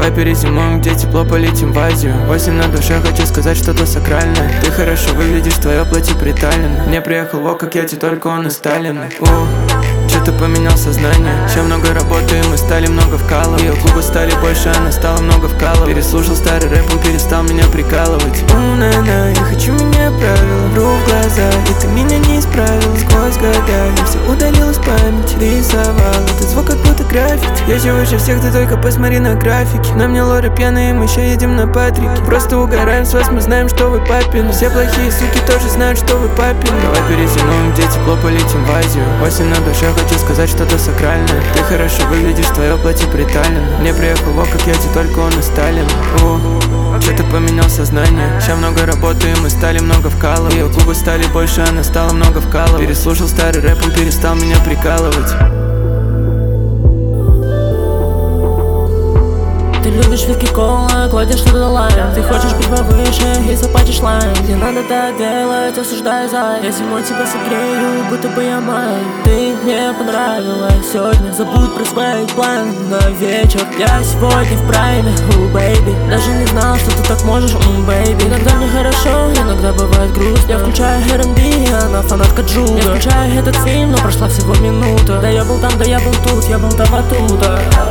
Давай перезимуем, где тепло, полетим в Азию. 8 на душе, хочу сказать что-то сакральное. Ты хорошо выглядишь, твое платье приталено. Мне приехал во, как я тебе, только он и Сталин. Что-то поменял сознание. Сейчас много работаем, мы стали много вкалывать. Ее губы стали больше, она стала много вкалывать. Переслушал старый рэп, он перестал меня прикалывать. На-на, я хочу менять правила. Вру в глаза, и ты меня не исправил. Сквозь года я все удалил из памяти. Рисовал этот звук, как будто граффити. Я же выше всех, ты только посмотри на графики. На мне лоры пьяные, мы еще едем на Патрике. Просто угораем с вас, мы знаем, что вы папины. Все плохие суки тоже знают, что вы папины. Давай перезимуем, где тепло, полетим в Азию. 8 на душе, хочу сказать что-то сакральное. Ты хорошо выглядишь, твое платье приталено. Мне приехал во, как я тебе, только он и Сталин. Что-то поменял сознание. Сейчас много работаем, мы стали много вкалывать. Ее губы стали больше, она стала много вкалывать. Переслушал старый рэп, он перестал меня прикалывать. Ты любишь виски кола, кладешь туда лайм. Ты хочешь быть повыше и заплатишь лайм. Не надо так делать, осуждаю за. Я зимой тебя согрею, будто бы я май. Ты мне понравилась сегодня, забудь про свой план на вечер. Я сегодня в прайме, бэйби. Даже не знал, что ты так можешь, бэйби. Иногда мне хорошо, иногда бывает грустно. Я включаю R&B, она фанатка Джуда. Я включаю этот фильм, но прошла всего минута. Да я был там, да я был тут, я был там оттуда.